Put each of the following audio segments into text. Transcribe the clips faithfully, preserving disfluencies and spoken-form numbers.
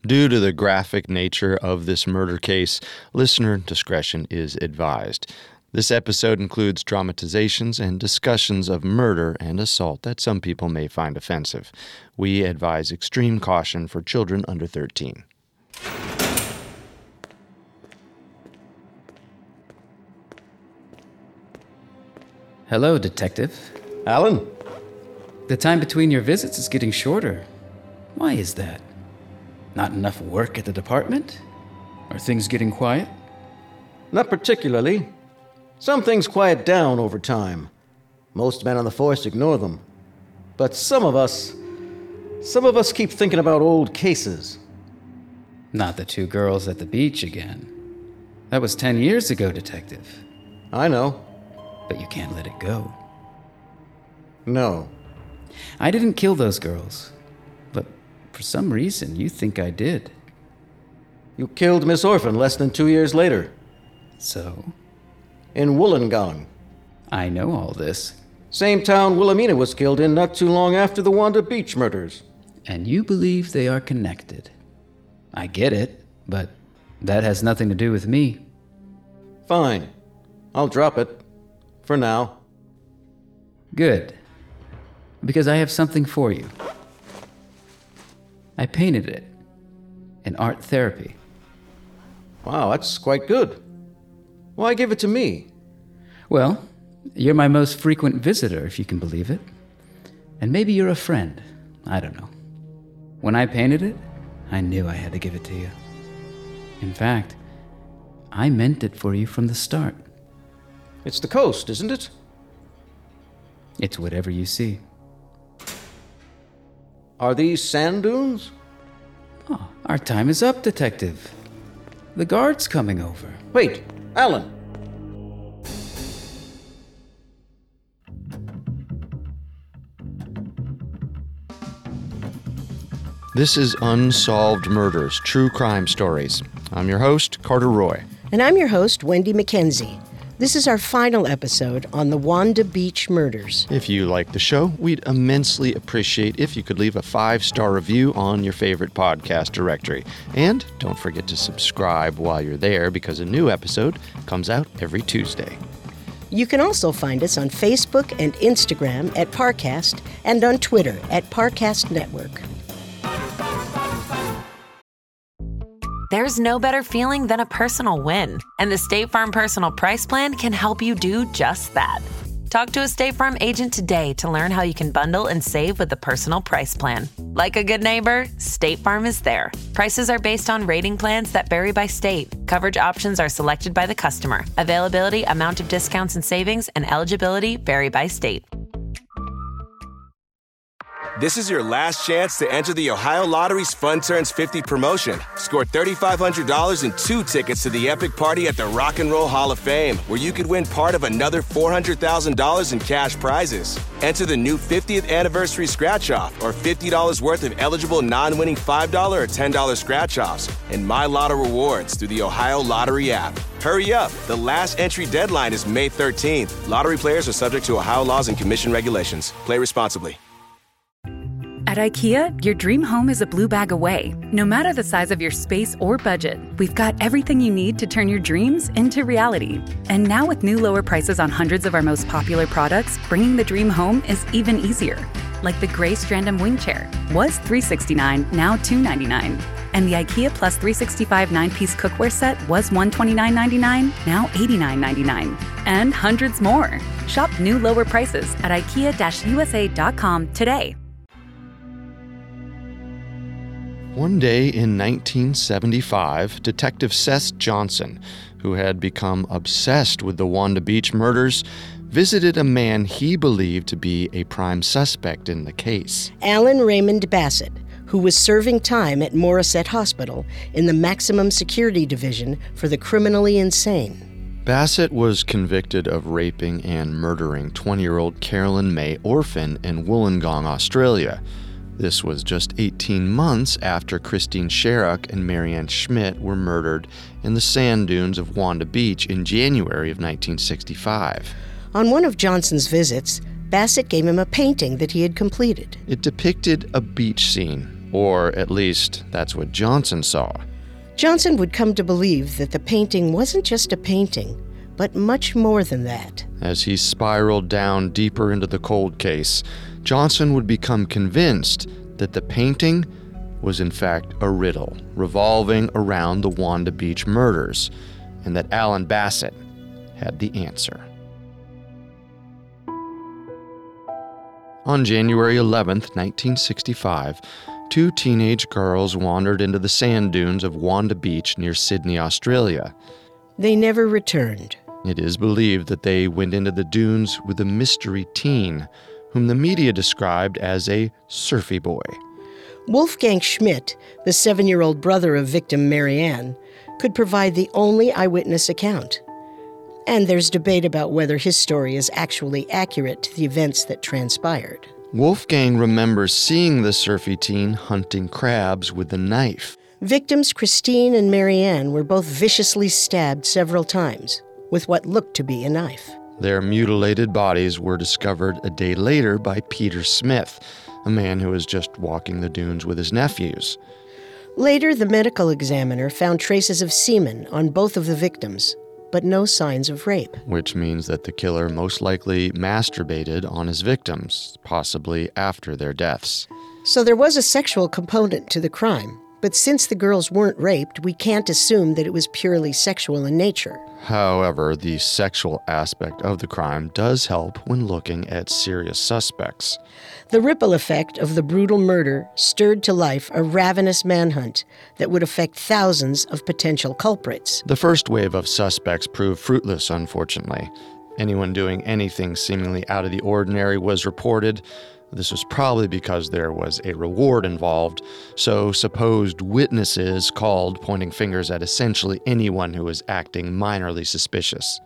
Due to the graphic nature of this murder case, listener discretion is advised. This episode includes dramatizations and discussions of murder and assault that some people may find offensive. We advise extreme caution for children under thirteen. Hello, Detective. Alan? The time between your visits is getting shorter. Why is that? Not enough work at the department? Are things getting quiet? Not particularly. Some things quiet down over time. Most men on the force ignore them. But some of us, some of us keep thinking about old cases. Not the two girls at the beach again. That was ten years ago, Detective. I know. But you can't let it go. No. I didn't kill those girls. But for some reason, you think I did. You killed Miss Orphan less than two years later. So? In Wollongong. I know all this. Same town Wilhelmina was killed in not too long after the Wanda Beach murders. And you believe they are connected. I get it, but that has nothing to do with me. Fine. I'll drop it. For now. Good. Because I have something for you. I painted it. In art therapy. Wow, that's quite good. Why give it to me? Well, you're my most frequent visitor, if you can believe it. And maybe you're a friend. I don't know. When I painted it, I knew I had to give it to you. In fact, I meant it for you from the start. It's the coast, isn't it? It's whatever you see. Are these sand dunes? Oh, our time is up, Detective. The guard's coming over. Wait, Alan. This is Unsolved Murders, True Crime Stories. I'm your host, Carter Roy. And I'm your host, Wendy McKenzie. This is our final episode on the Wanda Beach murders. If you like the show, we'd immensely appreciate if you could leave a five-star review on your favorite podcast directory. And don't forget to subscribe while you're there, because a new episode comes out every Tuesday. You can also find us on Facebook and Instagram at Parcast and on Twitter at Parcast Network. There's no better feeling than a personal win, and the State Farm Personal Price Plan can help you do just that. Talk to a State Farm agent today to learn how you can bundle and save with the Personal Price Plan. Like a good neighbor, State Farm is there. Prices are based on rating plans that vary by state. Coverage options are selected by the customer. Availability, amount of discounts and savings, and eligibility vary by state. This is your last chance to enter the Ohio Lottery's Fun Turns fifty promotion. Score three thousand five hundred dollars and two tickets to the epic party at the Rock and Roll Hall of Fame, where you could win part of another four hundred thousand dollars in cash prizes. Enter the new fiftieth anniversary scratch-off or fifty dollars worth of eligible non-winning five dollars or ten dollars scratch-offs and My Lotto rewards through the Ohio Lottery app. Hurry up. The last entry deadline is May thirteenth. Lottery players are subject to Ohio laws and commission regulations. Play responsibly. At IKEA, your dream home is a blue bag away. No matter the size of your space or budget, we've got everything you need to turn your dreams into reality. And now with new lower prices on hundreds of our most popular products, bringing the dream home is even easier. Like the gray Strandom wing chair. Was three hundred sixty-nine dollars, now two hundred ninety-nine dollars. And the IKEA Plus three sixty-five nine-piece cookware set was one hundred twenty-nine ninety-nine dollars, now eighty-nine ninety-nine. And hundreds more. Shop new lower prices at ikea U S A dot com today. One day in nineteen seventy-five, Detective Seth Johnson, who had become obsessed with the Wanda Beach murders, visited a man he believed to be a prime suspect in the case. Alan Raymond Bassett, who was serving time at Morisset Hospital in the Maximum Security Division for the Criminally Insane. Bassett was convicted of raping and murdering twenty-year-old Carolyn May Orphan in Wollongong, Australia. This was just eighteen months after Christine Sherrock and Marianne Schmidt were murdered in the sand dunes of Wanda Beach in January of nineteen sixty-five. On one of Johnson's visits, Bassett gave him a painting that he had completed. It depicted a beach scene, Or at least that's what Johnson saw. Johnson would come to believe that the painting wasn't just a painting, but much more than that. As he spiraled down deeper into the cold case, Johnson would become convinced that the painting was in fact a riddle revolving around the Wanda Beach murders, and that Alan Bassett had the answer. On January eleventh, nineteen sixty-five, two teenage girls wandered into the sand dunes of Wanda Beach near Sydney, Australia. They never returned. It is believed that they went into the dunes with a mystery teen, whom the media described as a surfy boy. Wolfgang Schmidt, the seven-year-old brother of victim Marianne, could provide the only eyewitness account. And there's debate about whether his story is actually accurate to the events that transpired. Wolfgang remembers seeing the surfy teen hunting crabs with a knife. Victims Christine and Marianne were both viciously stabbed several times with what looked to be a knife. Their mutilated bodies were discovered a day later by Peter Smith, a man who was just walking the dunes with his nephews. Later, the medical examiner found traces of semen on both of the victims, but no signs of rape. Which means that the killer most likely masturbated on his victims, possibly after their deaths. So there was a sexual component to the crime, but since the girls weren't raped, we can't assume that it was purely sexual in nature. However, the sexual aspect of the crime does help when looking at serious suspects. The ripple effect of the brutal murder stirred to life a ravenous manhunt that would affect thousands of potential culprits. The first wave of suspects proved fruitless, unfortunately. Anyone doing anything seemingly out of the ordinary was reported. This was probably because there was a reward involved, so supposed witnesses called, pointing fingers at essentially anyone who was acting minorly suspicious.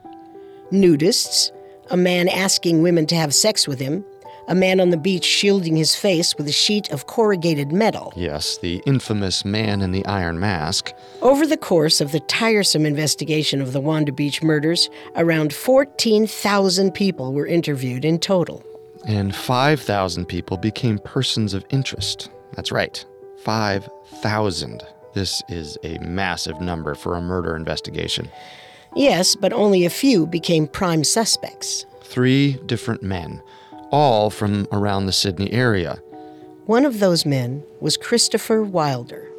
Nudists, a man asking women to have sex with him, a man on the beach shielding his face with a sheet of corrugated metal. Yes, the infamous man in the iron mask. Over the course of the tiresome investigation of the Wanda Beach murders, around fourteen thousand people were interviewed in total. And five thousand people became persons of interest. That's right, five thousand. This is a massive number for a murder investigation. Yes, but only a few became prime suspects. Three different men, all from around the Sydney area. One of those men was Christopher Wilder.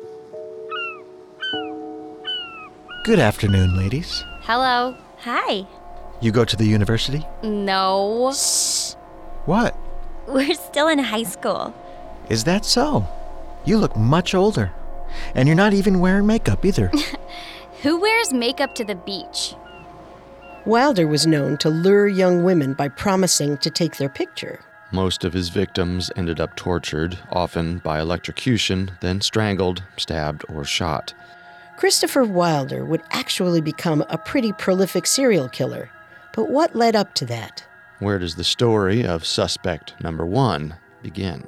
Good afternoon, ladies. Hello. Hi. You go to the university? No. What? We're still in high school. Is that so? You look much older. And you're not even wearing makeup either. Who wears makeup to the beach? Wilder was known to lure young women by promising to take their picture. Most of his victims ended up tortured, often by electrocution, then strangled, stabbed, or shot. Christopher Wilder would actually become a pretty prolific serial killer. But what led up to that? Where does the story of suspect number one begin?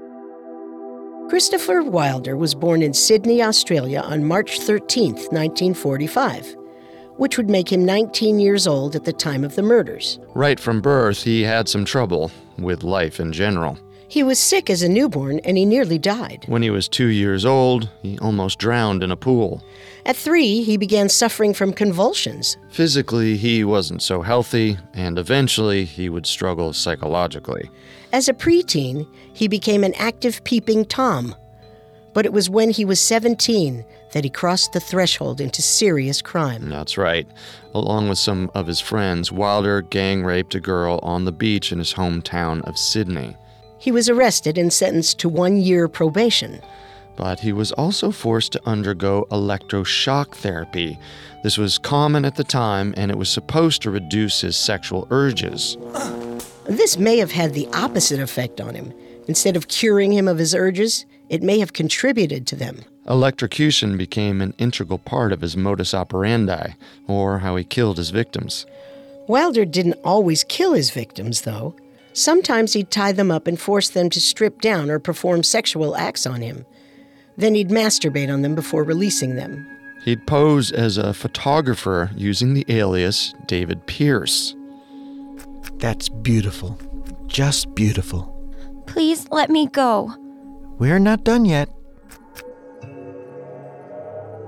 Christopher Wilder was born in Sydney, Australia on March thirteenth, nineteen forty-five, which would make him nineteen years old at the time of the murders. Right from birth, he had some trouble with life in general. He was sick as a newborn and he nearly died. When he was two years old, he almost drowned in a pool. At three, he began suffering from convulsions. Physically, he wasn't so healthy, and eventually he would struggle psychologically. As a preteen, he became an active peeping Tom. But it was when he was seventeen that he crossed the threshold into serious crime. That's right. Along with some of his friends, Wilder gang raped a girl on the beach in his hometown of Sydney. He was arrested and sentenced to one year probation. But he was also forced to undergo electroshock therapy. This was common at the time, and it was supposed to reduce his sexual urges. This may have had the opposite effect on him. Instead of curing him of his urges, it may have contributed to them. Electrocution became an integral part of his modus operandi, or how he killed his victims. Wilder didn't always kill his victims, though. Sometimes he'd tie them up and force them to strip down or perform sexual acts on him. Then he'd masturbate on them before releasing them. He'd pose as a photographer using the alias David Pierce. That's beautiful. Just beautiful. Please let me go. We're not done yet.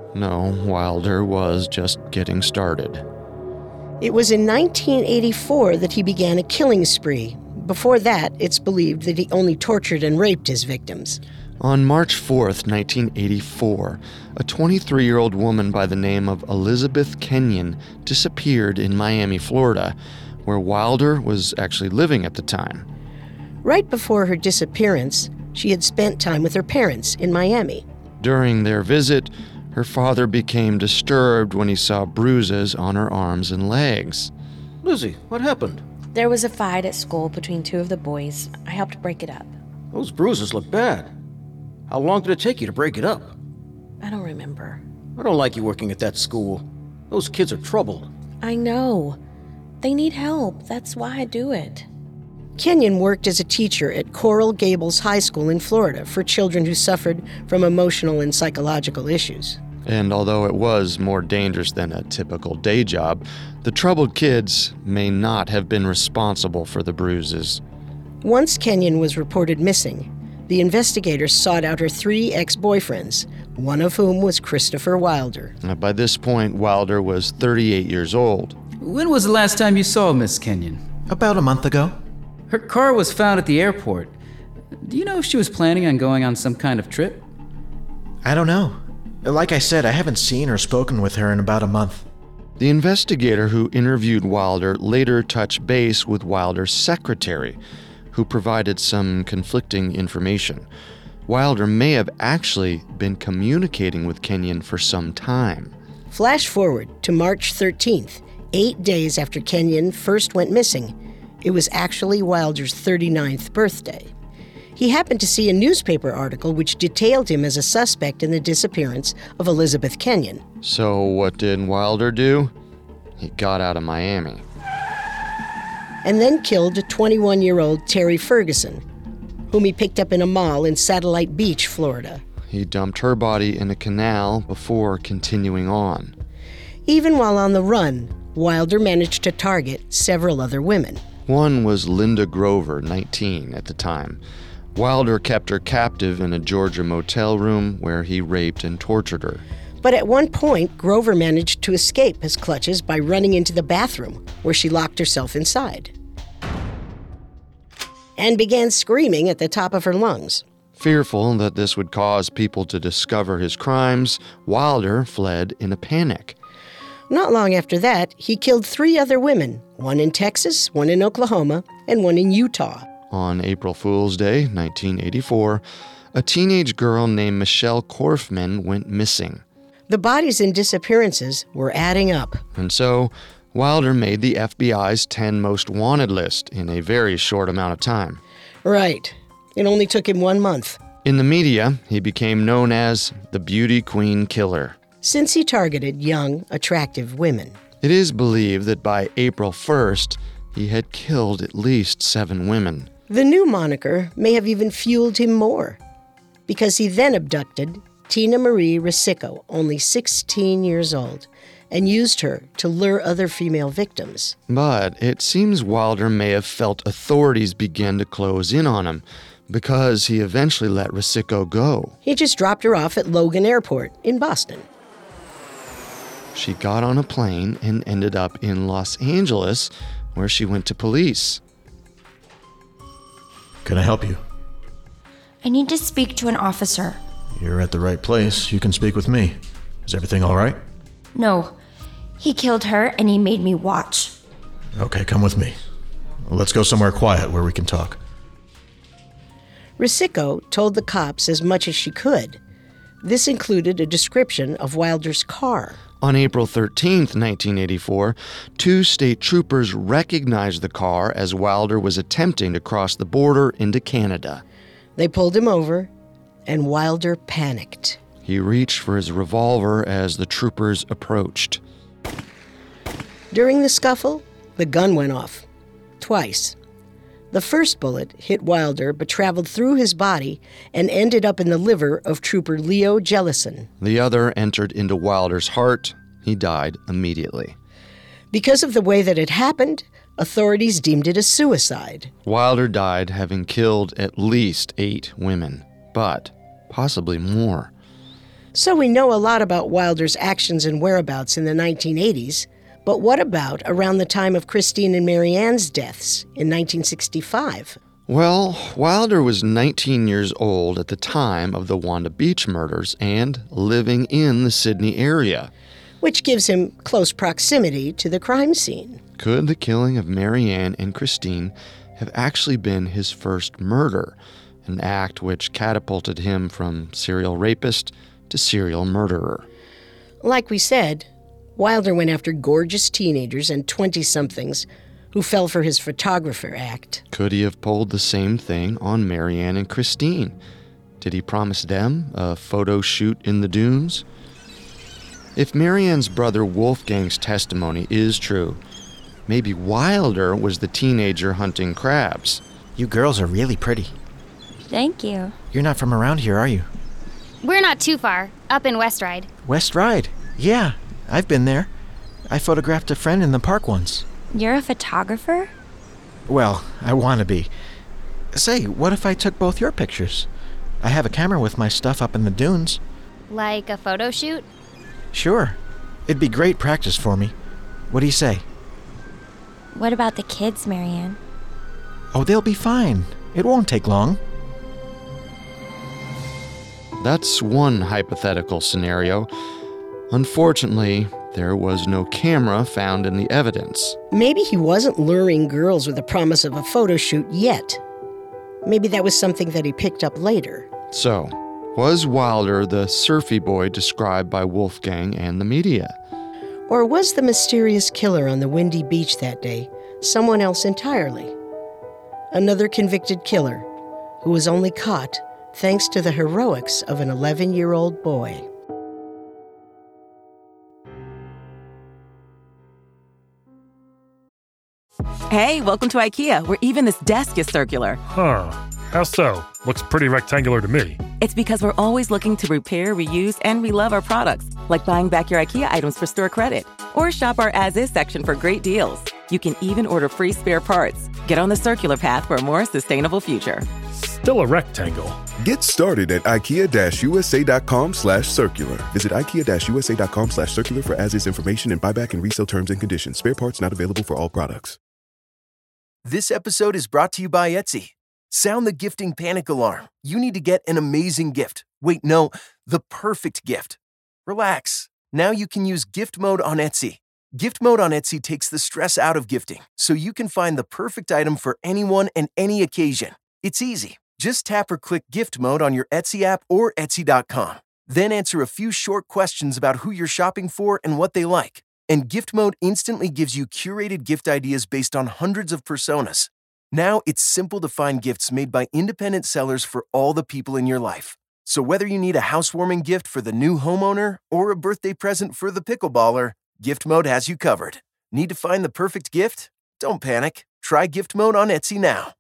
No, Wilder was just getting started. It was in nineteen eighty-four that he began a killing spree. Before that, it's believed that he only tortured and raped his victims. On March fourth, nineteen eighty-four, a twenty-three-year-old woman by the name of Elizabeth Kenyon disappeared in Miami, Florida, where Wilder was actually living at the time. Right before her disappearance, she had spent time with her parents in Miami. During their visit, her father became disturbed when he saw bruises on her arms and legs. Lizzie, what happened? There was a fight at school between two of the boys. I helped break it up. Those bruises look bad. How long did it take you to break it up? I don't remember. I don't like you working at that school. Those kids are troubled. I know. They need help. That's why I do it. Kenyon worked as a teacher at Coral Gables High School in Florida for children who suffered from emotional and psychological issues. And although it was more dangerous than a typical day job, the troubled kids may not have been responsible for the bruises. Once Kenyon was reported missing, the investigators sought out her three ex-boyfriends, one of whom was Christopher Wilder. By this point, Wilder was thirty-eight years old. When was the last time you saw Miss Kenyon? About a month ago. Her car was found at the airport. Do you know if she was planning on going on some kind of trip? I don't know. Like I said, I haven't seen or spoken with her in about a month. The investigator who interviewed Wilder later touched base with Wilder's secretary, who provided some conflicting information. Wilder may have actually been communicating with Kenyon for some time. Flash forward to March thirteenth, eight days after Kenyon first went missing. It was actually Wilder's thirty-ninth birthday. He happened to see a newspaper article which detailed him as a suspect in the disappearance of Elizabeth Kenyon. So what did Wilder do? He got out of Miami. And then killed twenty-one-year-old Terry Ferguson, whom he picked up in a mall in Satellite Beach, Florida. He dumped her body in a canal before continuing on. Even while on the run, Wilder managed to target several other women. One was Linda Grover, nineteen at the time. Wilder kept her captive in a Georgia motel room where he raped and tortured her. But at one point, Grover managed to escape his clutches by running into the bathroom, where she locked herself inside and began screaming at the top of her lungs. Fearful that this would cause people to discover his crimes, Wilder fled in a panic. Not long after that, he killed three other women, one in Texas, one in Oklahoma, and one in Utah. On April Fool's Day, nineteen eighty-four, a teenage girl named Michelle Korfman went missing. The bodies and disappearances were adding up. And so, Wilder made the F B I's ten most wanted list in a very short amount of time. Right. It only took him one month. In the media, he became known as the Beauty Queen Killer, since he targeted young, attractive women. It is believed that by April first, he had killed at least seven women. The new moniker may have even fueled him more, because he then abducted Tina Marie Ricicco, only sixteen years old, and used her to lure other female victims. But it seems Wilder may have felt authorities begin to close in on him, because he eventually let Ricicco go. He just dropped her off at Logan Airport in Boston. She got on a plane and ended up in Los Angeles, where she went to police. Can I help you? I need to speak to an officer. You're at the right place. You can speak with me. Is everything all right? No. He killed her and he made me watch. Okay, come with me. Let's go somewhere quiet where we can talk. Ricicco told the cops as much as she could. This included a description of Wilder's car. On April thirteenth, nineteen eighty-four, two state troopers recognized the car as Wilder was attempting to cross the border into Canada. They pulled him over, and Wilder panicked. He reached for his revolver as the troopers approached. During the scuffle, the gun went off. Twice. The first bullet hit Wilder but traveled through his body and ended up in the liver of Trooper Leo Jellison. The other entered into Wilder's heart. He died immediately. Because of the way that it happened, authorities deemed it a suicide. Wilder died having killed at least eight women, but possibly more. So we know a lot about Wilder's actions and whereabouts in the nineteen eighties, but what about around the time of Christine and Mary Ann's deaths in nineteen sixty-five? Well, Wilder was nineteen years old at the time of the Wanda Beach murders and living in the Sydney area, which gives him close proximity to the crime scene. Could the killing of Mary Ann and Christine have actually been his first murder, an act which catapulted him from serial rapist to serial murderer? Like we said, Wilder went after gorgeous teenagers and twenty-somethings who fell for his photographer act. Could he have pulled the same thing on Mary Ann and Christine? Did he promise them a photo shoot in the dunes? If Mary Ann's brother Wolfgang's testimony is true, maybe Wilder was the teenager hunting crabs. You girls are really pretty. Thank you. You're not from around here, are you? We're not too far. Up in West Ride. West Ride? Yeah, I've been there. I photographed a friend in the park once. You're a photographer? Well, I want to be. Say, what if I took both your pictures? I have a camera with my stuff up in the dunes. Like a photo shoot? Sure. It'd be great practice for me. What do you say? What about the kids, Mary Ann? Oh, they'll be fine. It won't take long. That's one hypothetical scenario. Unfortunately, there was no camera found in the evidence. Maybe he wasn't luring girls with the promise of a photo shoot yet. Maybe that was something that he picked up later. So, was Wilder the surfy boy described by Wolfgang and the media? Or was the mysterious killer on the windy beach that day someone else entirely? Another convicted killer who was only caught thanks to the heroics of an eleven-year-old boy. Hey, welcome to IKEA, where even this desk is circular. Huh. How so? Looks pretty rectangular to me. It's because we're always looking to repair, reuse, and relove our products, like buying back your IKEA items for store credit. Or shop our as-is section for great deals. You can even order free spare parts. Get on the circular path for a more sustainable future. Still a rectangle. Get started at ikea-usa.com slash circular. Visit ikea-usa.com slash circular for as-is information and buyback and resale terms and conditions. Spare parts not available for all products. This episode is brought to you by Etsy. Sound the gifting panic alarm. You need to get an amazing gift. Wait, no, the perfect gift. Relax. Now you can use gift mode on Etsy. Gift mode on Etsy takes the stress out of gifting, so you can find the perfect item for anyone and any occasion. It's easy. Just tap or click gift mode on your Etsy app or Etsy dot com. Then answer a few short questions about who you're shopping for and what they like. And gift mode instantly gives you curated gift ideas based on hundreds of personas. Now it's simple to find gifts made by independent sellers for all the people in your life. So whether you need a housewarming gift for the new homeowner or a birthday present for the pickleballer, Gift Mode has you covered. Need to find the perfect gift? Don't panic. Try Gift Mode on Etsy now.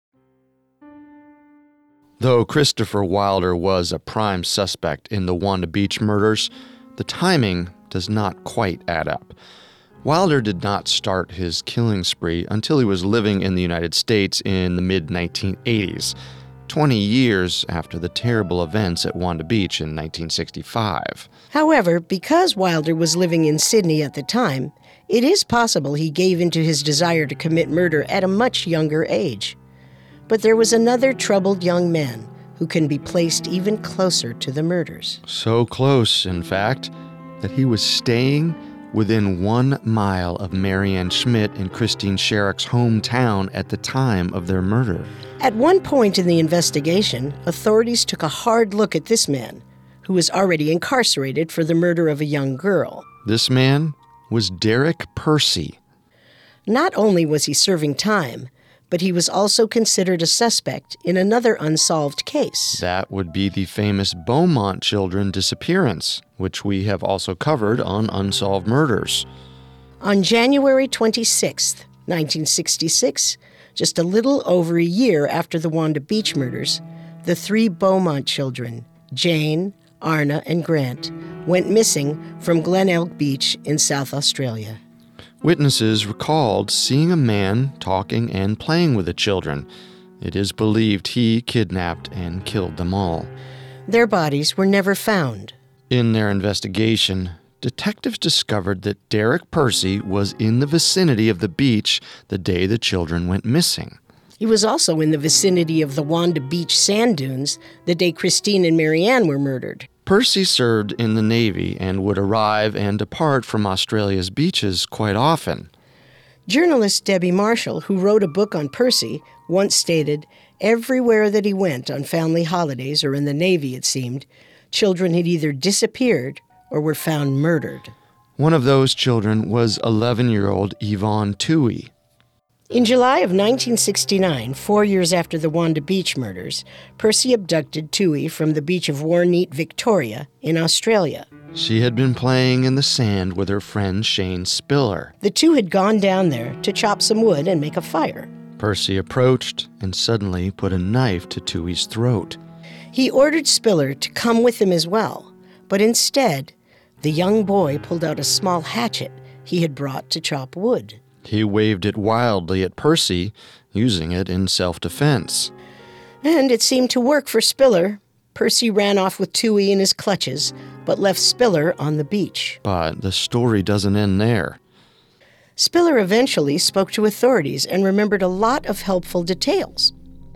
Though Christopher Wilder was a prime suspect in the Wanda Beach murders, the timing does not quite add up. Wilder did not start his killing spree until he was living in the United States in the mid nineteen eighties, twenty years after the terrible events at Wanda Beach in nineteen sixty-five. However, because Wilder was living in Sydney at the time, it is possible he gave in to his desire to commit murder at a much younger age. But there was another troubled young man who can be placed even closer to the murders. So close, in fact, that he was staying within one mile of Mary Ann Schmidt and Christine Sherrick's hometown at the time of their murder. At one point in the investigation, authorities took a hard look at this man, who was already incarcerated for the murder of a young girl. This man was Derek Percy. Not only was he serving time, but he was also considered a suspect in another unsolved case. That would be the famous Beaumont children disappearance, which we have also covered on Unsolved Murders. On January twenty-sixth, nineteen sixty-six, just a little over a year after the Wanda Beach murders, the three Beaumont children, Jane, Arna, and Grant, went missing from Glenelg Beach in South Australia. Witnesses recalled seeing a man talking and playing with the children. It is believed he kidnapped and killed them all. Their bodies were never found. In their investigation, detectives discovered that Derek Percy was in the vicinity of the beach the day the children went missing. He was also in the vicinity of the Wanda Beach sand dunes the day Christine and Marianne were murdered. Percy served in the Navy and would arrive and depart from Australia's beaches quite often. Journalist Debbie Marshall, who wrote a book on Percy, once stated, everywhere that he went on family holidays, or in the Navy it seemed, children had either disappeared or were found murdered. One of those children was eleven-year-old Yvonne Toohey. In July of nineteen sixty-nine, four years after the Wanda Beach murders, Percy abducted Toohey from the beach of Warneet, Victoria, in Australia. She had been playing in the sand with her friend Shane Spiller. The two had gone down there to chop some wood and make a fire. Percy approached and suddenly put a knife to Toohey's throat. He ordered Spiller to come with him as well, but instead, the young boy pulled out a small hatchet he had brought to chop wood. He waved it wildly at Percy, using it in self-defense. And it seemed to work for Spiller. Percy ran off with Toohey in his clutches, but left Spiller on the beach. But the story doesn't end there. Spiller eventually spoke to authorities and remembered a lot of helpful details.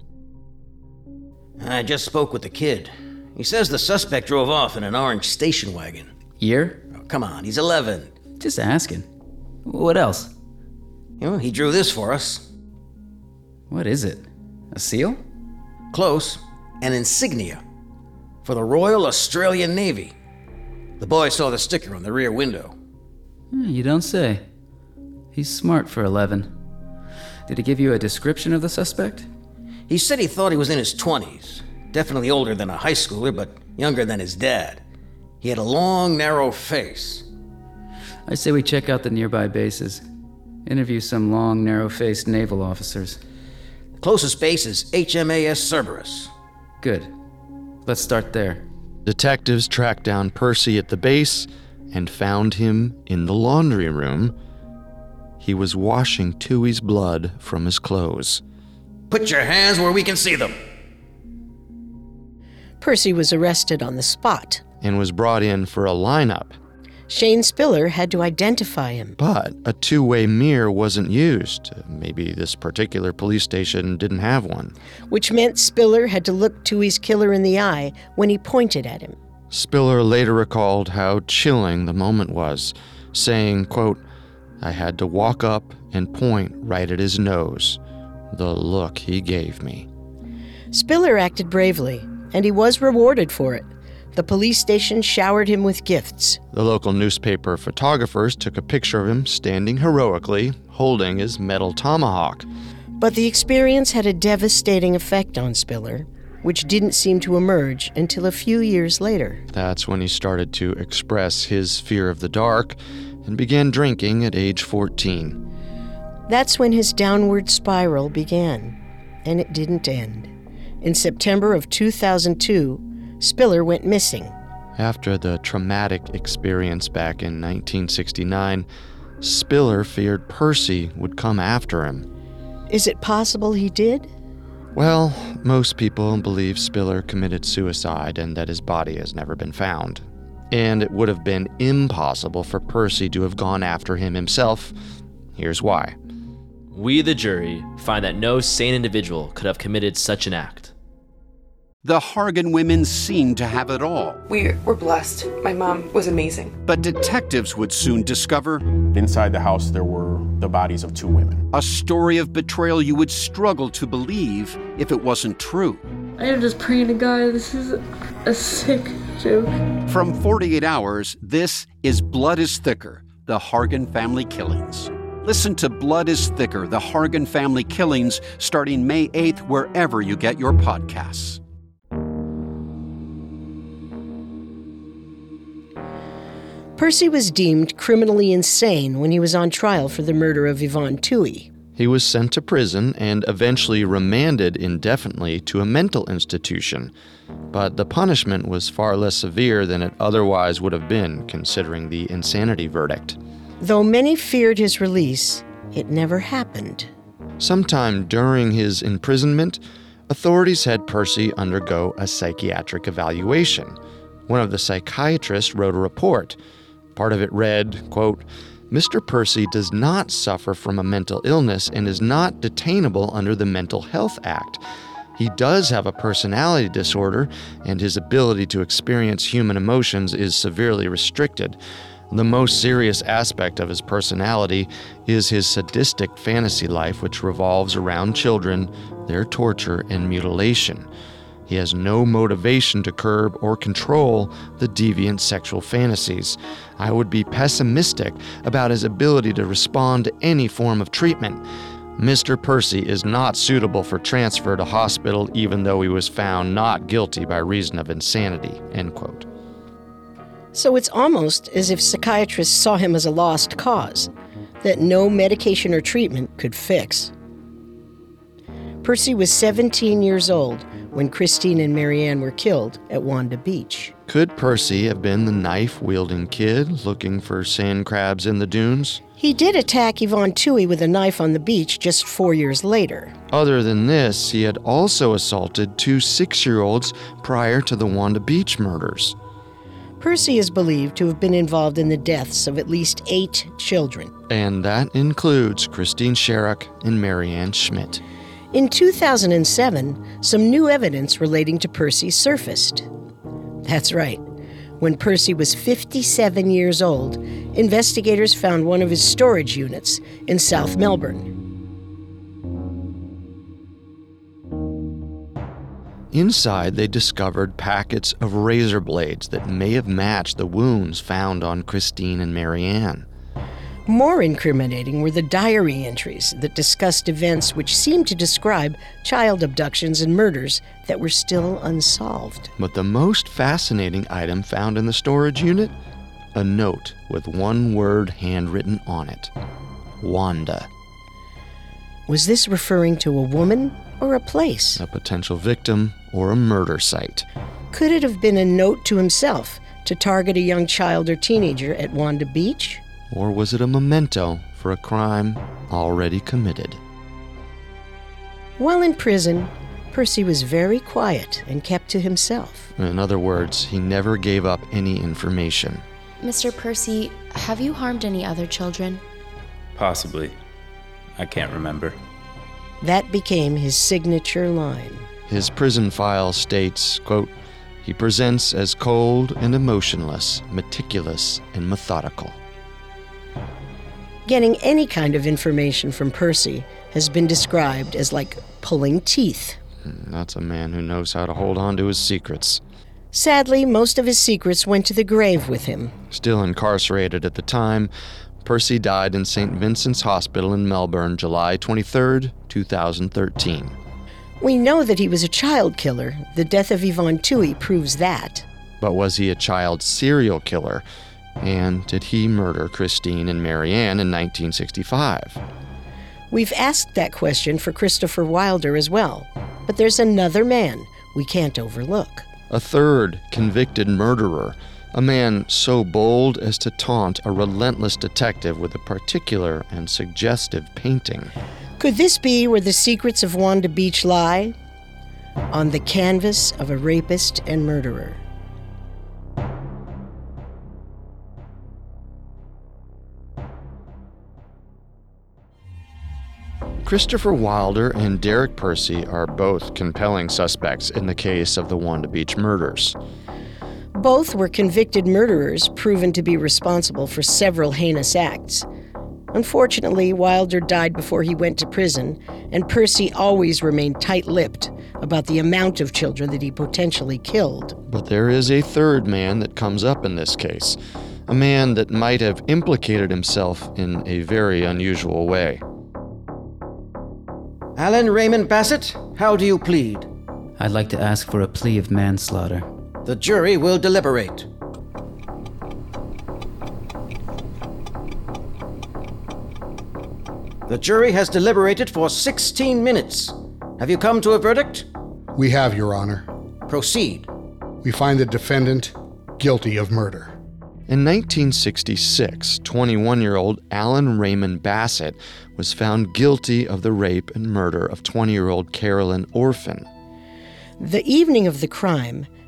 I just spoke with the kid. He says the suspect drove off in an orange station wagon. Year? Oh, come on, he's eleven. Just asking. What else? You know, he drew this for us. What is it? A seal? Close. An insignia. For the Royal Australian Navy. The boy saw the sticker on the rear window. You don't say. He's smart for eleven. Did he give you a description of the suspect? He said he thought he was in his twenties. Definitely older than a high schooler, but younger than his dad. He had a long, narrow face. I say we check out the nearby bases. Interview some long, narrow-faced naval officers. The closest base is H M A S Cerberus. Good. Let's start there. Detectives tracked down Percy at the base and found him in the laundry room. He was washing Toohey's blood from his clothes. Put your hands where we can see them. Percy was arrested on the spot and was brought in for a lineup. Shane Spiller had to identify him. But a two-way mirror wasn't used. Maybe this particular police station didn't have one. Which meant Spiller had to look Toohey's killer in the eye when he pointed at him. Spiller later recalled how chilling the moment was, saying, quote, I had to walk up and point right at his nose. The look he gave me. Spiller acted bravely, and he was rewarded for it. The police station showered him with gifts. The local newspaper photographers took a picture of him standing heroically, holding his metal tomahawk. But the experience had a devastating effect on Spiller, which didn't seem to emerge until a few years later. That's when he started to express his fear of the dark and began drinking at age fourteen. That's when his downward spiral began, and it didn't end. In September of two thousand two, Spiller went missing. After the traumatic experience back in nineteen sixty-nine, Spiller feared Percy would come after him. Is it possible he did? Well, most people believe Spiller committed suicide and that his body has never been found. And it would have been impossible for Percy to have gone after him himself. Here's why. We, the jury, find that no sane individual could have committed such an act. The Hargan women seemed to have it all. We were blessed. My mom was amazing. But detectives would soon discover... Inside the house, there were the bodies of two women. A story of betrayal you would struggle to believe if it wasn't true. I am just praying to God, this is a sick joke. From forty-eight hours, this is Blood is Thicker, the Hargan family killings. Listen to Blood is Thicker, the Hargan family killings, starting May eighth, wherever you get your podcasts. Percy was deemed criminally insane when he was on trial for the murder of Yvonne Toohey. He was sent to prison and eventually remanded indefinitely to a mental institution. But the punishment was far less severe than it otherwise would have been, considering the insanity verdict. Though many feared his release, it never happened. Sometime during his imprisonment, authorities had Percy undergo a psychiatric evaluation. One of the psychiatrists wrote a report. Part of it read, quote, Mister Percy does not suffer from a mental illness and is not detainable under the Mental Health Act. He does have a personality disorder, and his ability to experience human emotions is severely restricted. The most serious aspect of his personality is his sadistic fantasy life, which revolves around children, their torture, and mutilation. He has no motivation to curb or control the deviant sexual fantasies. I would be pessimistic about his ability to respond to any form of treatment. Mister Percy is not suitable for transfer to hospital even though he was found not guilty by reason of insanity, end quote. So it's almost as if psychiatrists saw him as a lost cause that no medication or treatment could fix. Percy was seventeen years old when Christine and Marianne were killed at Wanda Beach. Could Percy have been the knife-wielding kid looking for sand crabs in the dunes? He did attack Yvonne Toohey with a knife on the beach just four years later. Other than this, he had also assaulted two six-year-olds prior to the Wanda Beach murders. Percy is believed to have been involved in the deaths of at least eight children. And that includes Christine Sherrock and Marianne Schmidt. In two thousand seven, some new evidence relating to Percy surfaced. That's right. When Percy was fifty-seven years old, investigators found one of his storage units in South Melbourne. Inside, they discovered packets of razor blades that may have matched the wounds found on Christine and Marianne. More incriminating were the diary entries that discussed events which seemed to describe child abductions and murders that were still unsolved. But the most fascinating item found in the storage unit? A note with one word handwritten on it. Wanda. Was this referring to a woman or a place? A potential victim or a murder site. Could it have been a note to himself to target a young child or teenager at Wanda Beach? Or was it a memento for a crime already committed? While in prison, Percy was very quiet and kept to himself. In other words, he never gave up any information. Mister Percy, have you harmed any other children? Possibly. I can't remember. That became his signature line. His prison file states, quote, he presents as cold and emotionless, meticulous and methodical. Getting any kind of information from Percy has been described as like pulling teeth. That's a man who knows how to hold on to his secrets. Sadly, most of his secrets went to the grave with him. Still incarcerated at the time, Percy died in Saint Vincent's Hospital in Melbourne, July twenty-third, two thousand thirteen. We know that he was a child killer. The death of Yvonne Toohey proves that. But was he a child serial killer? And did he murder Christine and Marianne in nineteen sixty-five? We've asked that question for Christopher Wilder as well, but there's another man we can't overlook. A third convicted murderer, a man so bold as to taunt a relentless detective with a particular and suggestive painting. Could this be where the secrets of Wanda Beach lie? On the canvas of a rapist and murderer. Christopher Wilder and Derek Percy are both compelling suspects in the case of the Wanda Beach murders. Both were convicted murderers proven to be responsible for several heinous acts. Unfortunately, Wilder died before he went to prison, and Percy always remained tight-lipped about the amount of children that he potentially killed. But there is a third man that comes up in this case, a man that might have implicated himself in a very unusual way. Alan Raymond Bassett, how do you plead? I'd like to ask for a plea of manslaughter. The jury will deliberate. The jury has deliberated for sixteen minutes. Have you come to a verdict? We have, Your Honor. Proceed. We find the defendant guilty of murder. In nineteen sixty-six, twenty-one-year-old Alan Raymond Bassett was found guilty of the rape and murder of twenty-year-old Carolyn Orphan. The evening of the crime,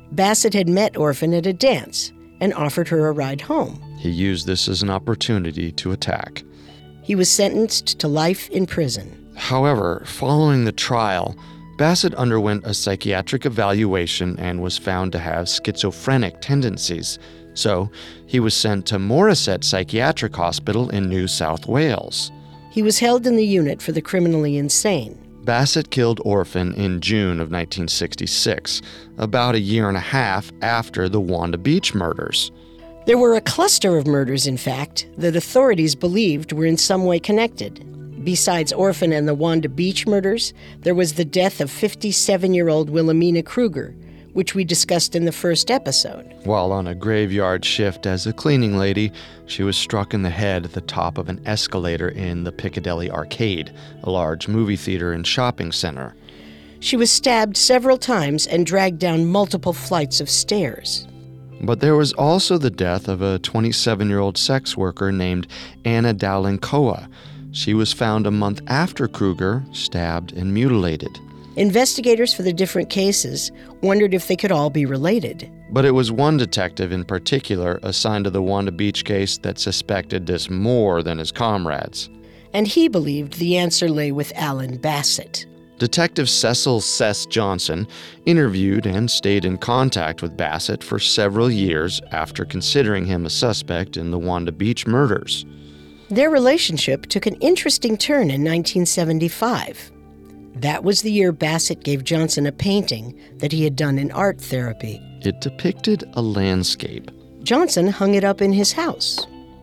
Bassett had met Orphan at a dance and offered her a ride home. He used this as an opportunity to attack. He was sentenced to life in prison. However, following the trial, Bassett underwent a psychiatric evaluation and was found to have schizophrenic tendencies. So, he was sent to Morisset Psychiatric Hospital in New South Wales. He was held in the unit for the criminally insane. Bassett killed Orphan in June of nineteen sixty-six, about a year and a half after the Wanda Beach murders. There were a cluster of murders, in fact, that authorities believed were in some way connected. Besides Orphan and the Wanda Beach murders, there was the death of fifty-seven-year-old Wilhelmina Kruger, which we discussed in the first episode. While on a graveyard shift as a cleaning lady, she was struck in the head at the top of an escalator in the Piccadilly Arcade, a large movie theater and shopping center. She was stabbed several times and dragged down multiple flights of stairs. But there was also the death of a twenty-seven-year-old sex worker named Anna Dalinkoa. She was found a month after Kruger, stabbed and mutilated. Investigators for the different cases wondered if they could all be related. But it was one detective in particular assigned to the Wanda Beach case that suspected this more than his comrades. And he believed the answer lay with Alan Bassett. Detective Cecil Sess Johnson interviewed and stayed in contact with Bassett for several years after considering him a suspect in the Wanda Beach murders. Their relationship took an interesting turn in nineteen seventy-five. That was the year Bassett gave Johnson a painting that he had done in art therapy. It depicted a landscape. Johnson hung it up in his house.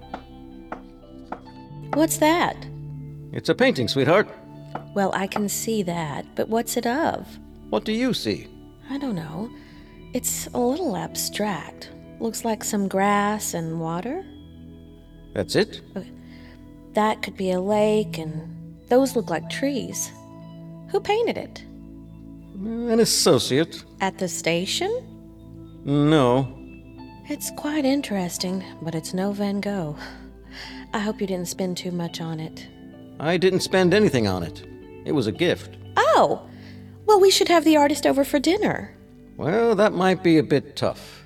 What's that? It's a painting, sweetheart. Well, I can see that, but what's it of? What do you see? I don't know. It's a little abstract. Looks like some grass and water. That's it? That could be a lake, and those look like trees. Who painted it? An associate. At the station? No. It's quite interesting, but it's no Van Gogh. I hope you didn't spend too much on it. I didn't spend anything on it. It was a gift. Oh! Well, we should have the artist over for dinner. Well, that might be a bit tough.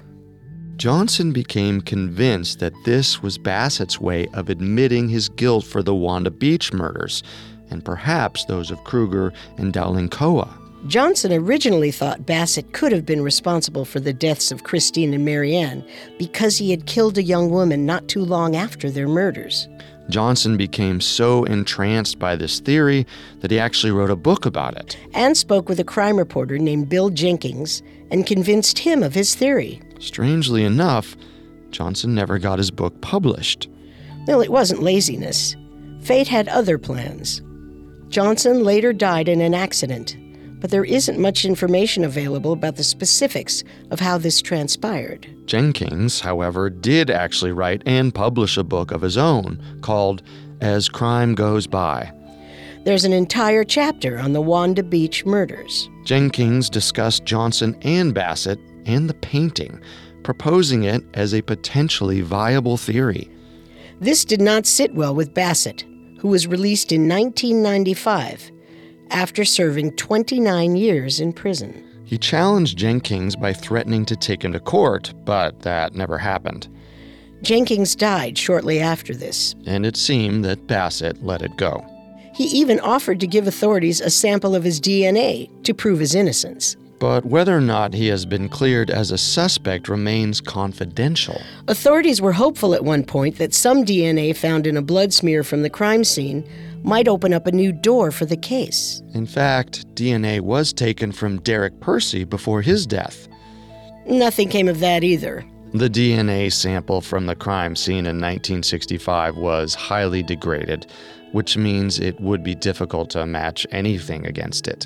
Johnson became convinced that this was Bassett's way of admitting his guilt for the Wanda Beach murders, and perhaps those of Kruger and Dalinkoa. Johnson originally thought Bassett could have been responsible for the deaths of Christine and Marianne because he had killed a young woman not too long after their murders. Johnson became so entranced by this theory that he actually wrote a book about it. And spoke with a crime reporter named Bill Jenkins and convinced him of his theory. Strangely enough, Johnson never got his book published. Well, it wasn't laziness. Fate had other plans. Johnson later died in an accident, but there isn't much information available about the specifics of how this transpired. Jenkins, however, did actually write and publish a book of his own called As Crime Goes By. There's an entire chapter on the Wanda Beach murders. Jenkins discussed Johnson and Bassett and the painting, proposing it as a potentially viable theory. This did not sit well with Bassett, who was released in nineteen ninety-five after serving twenty-nine years in prison. He challenged Jenkins by threatening to take him to court, but that never happened. Jenkins died shortly after this. And it seemed that Bassett let it go. He even offered to give authorities a sample of his D N A to prove his innocence. But whether or not he has been cleared as a suspect remains confidential. Authorities were hopeful at one point that some D N A found in a blood smear from the crime scene might open up a new door for the case. In fact, D N A was taken from Derek Percy before his death. Nothing came of that either. The D N A sample from the crime scene in nineteen sixty-five was highly degraded, which means it would be difficult to match anything against it.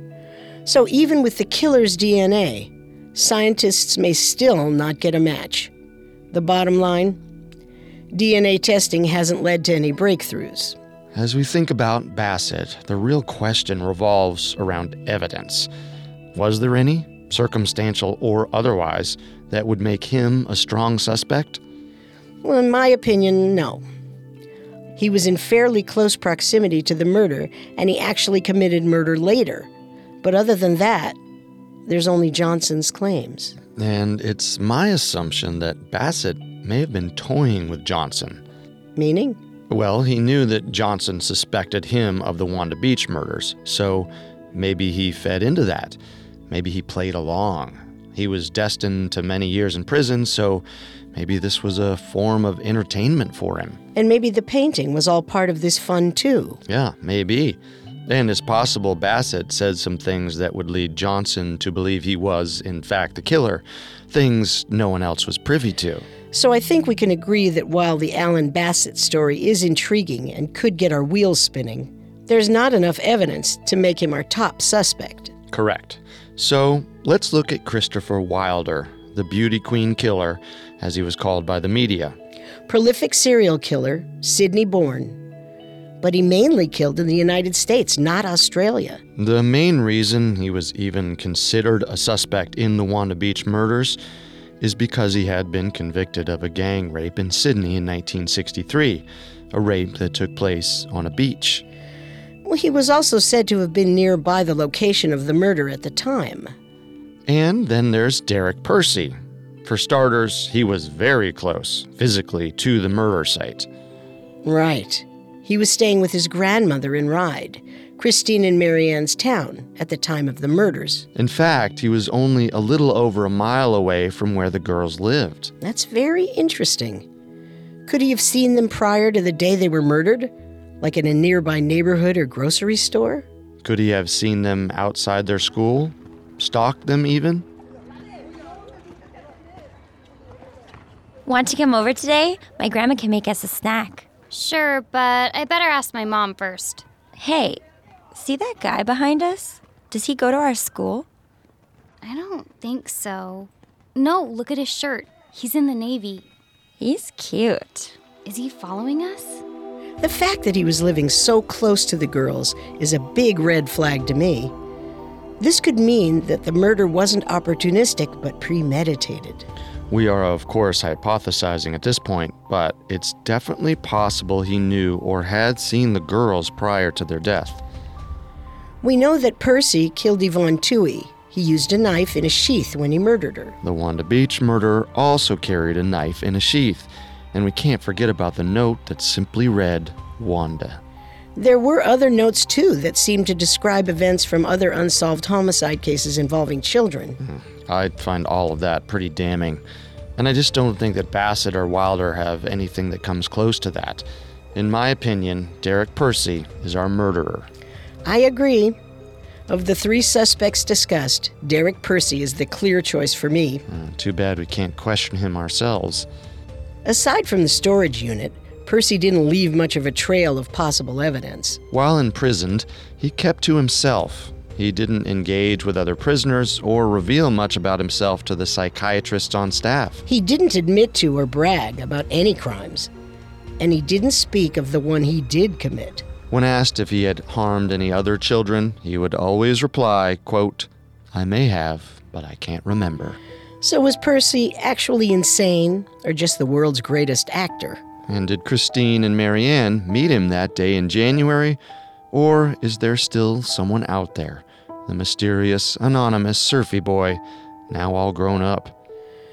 So even with the killer's D N A, scientists may still not get a match. The bottom line? D N A testing hasn't led to any breakthroughs. As we think about Bassett, the real question revolves around evidence. Was there any, circumstantial or otherwise, that would make him a strong suspect? Well, in my opinion, no. He was in fairly close proximity to the murder, and he actually committed murder later. But other than that, there's only Johnson's claims. And it's my assumption that Bassett may have been toying with Johnson. Meaning? Well, he knew that Johnson suspected him of the Wanda Beach murders, so maybe he fed into that. Maybe he played along. He was destined to many years in prison, so maybe this was a form of entertainment for him. And maybe the painting was all part of this fun, too. Yeah, maybe. And it's possible Bassett said some things that would lead Johnson to believe he was, in fact, the killer. Things no one else was privy to. So I think we can agree that while the Alan Bassett story is intriguing and could get our wheels spinning, there's not enough evidence to make him our top suspect. Correct. So let's look at Christopher Wilder, the beauty queen killer, as he was called by the media. Prolific serial killer, Sydney born. But he mainly killed in the United States, not Australia. The main reason he was even considered a suspect in the Wanda Beach murders is because he had been convicted of a gang rape in Sydney in nineteen sixty-three, a rape that took place on a beach. Well, he was also said to have been nearby the location of the murder at the time. And then there's Derek Percy. For starters, he was very close, physically, to the murder site. Right. He was staying with his grandmother in Ryde, Christine and Marianne's town, at the time of the murders. In fact, he was only a little over a mile away from where the girls lived. That's very interesting. Could he have seen them prior to the day they were murdered? Like in a nearby neighborhood or grocery store? Could he have seen them outside their school? Stalked them even? Want to come over today? My grandma can make us a snack. Sure, but I better ask my mom first. Hey, see that guy behind us? Does he go to our school? I don't think so. No, look at his shirt. He's in the Navy. He's cute. Is he following us? The fact that he was living so close to the girls is a big red flag to me. This could mean that the murder wasn't opportunistic, but premeditated. We are, of course, hypothesizing at this point, but it's definitely possible he knew or had seen the girls prior to their death. We know that Percy killed Yvonne Toohey. He used a knife in a sheath when he murdered her. The Wanda Beach murderer also carried a knife in a sheath, and we can't forget about the note that simply read, Wanda. There were other notes, too, that seemed to describe events from other unsolved homicide cases involving children. Mm, I find all of that pretty damning. And I just don't think that Bassett or Wilder have anything that comes close to that. In my opinion, Derek Percy is our murderer. I agree. Of the three suspects discussed, Derek Percy is the clear choice for me. Mm, too bad we can't question him ourselves. Aside from the storage unit, Percy didn't leave much of a trail of possible evidence. While imprisoned, he kept to himself. He didn't engage with other prisoners or reveal much about himself to the psychiatrists on staff. He didn't admit to or brag about any crimes, and he didn't speak of the one he did commit. When asked if he had harmed any other children, he would always reply, quote, I may have, but I can't remember. So was Percy actually insane, or just the world's greatest actor? And did Christine and Marianne meet him that day in January? Or is there still someone out there, the mysterious, anonymous surfy boy, now all grown up?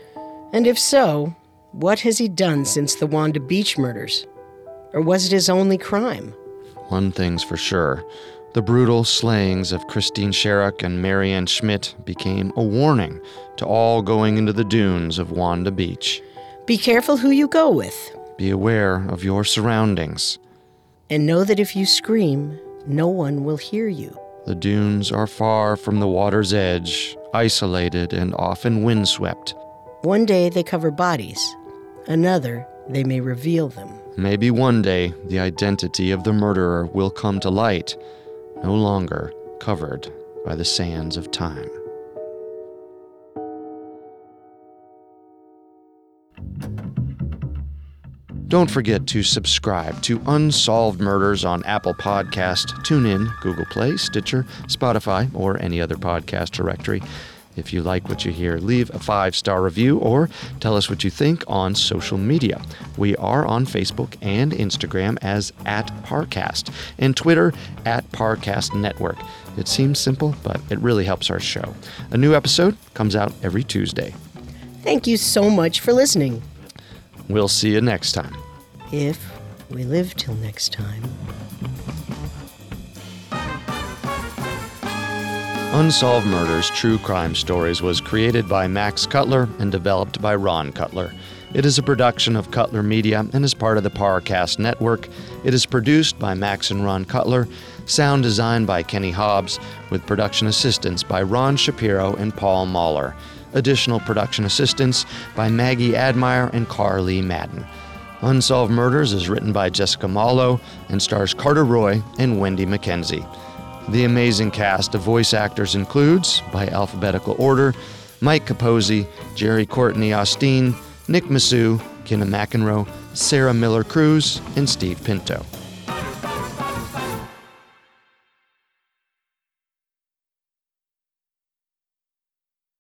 And if so, what has he done since the Wanda Beach murders? Or was it his only crime? One thing's for sure. The brutal slayings of Christine Sherrock and Marianne Schmidt became a warning to all going into the dunes of Wanda Beach. Be careful who you go with. Be aware of your surroundings. And know that if you scream, no one will hear you. The dunes are far from the water's edge, isolated and often windswept. One day they cover bodies. Another, they may reveal them. Maybe one day the identity of the murderer will come to light, no longer covered by the sands of time. Don't forget to subscribe to Unsolved Murders on Apple Podcast, TuneIn, Google Play, Stitcher, Spotify, or any other podcast directory. If you like what you hear, leave a five-star review or tell us what you think on social media. We are on Facebook and Instagram as at Parcast and Twitter at Parcast Network. It seems simple, but it really helps our show. A new episode comes out every Tuesday. Thank you so much for listening. We'll see you next time. If we live till next time. Unsolved Murders True Crime Stories was created by Max Cutler and developed by Ron Cutler. It is a production of Cutler Media and is part of the Parcast Network. It is produced by Max and Ron Cutler, sound designed by Kenny Hobbs, with production assistance by Ron Shapiro and Paul Mahler. Additional production assistance by Maggie Admire and Carly Madden. Unsolved Murders is written by Jessica Malo and stars Carter Roy and Wendy McKenzie. The amazing cast of voice actors includes, by alphabetical order, Mike Capozzi, Jerry Courtney Austin, Nick Massou, Kenna McEnroe, Sarah Miller Cruz, and Steve Pinto.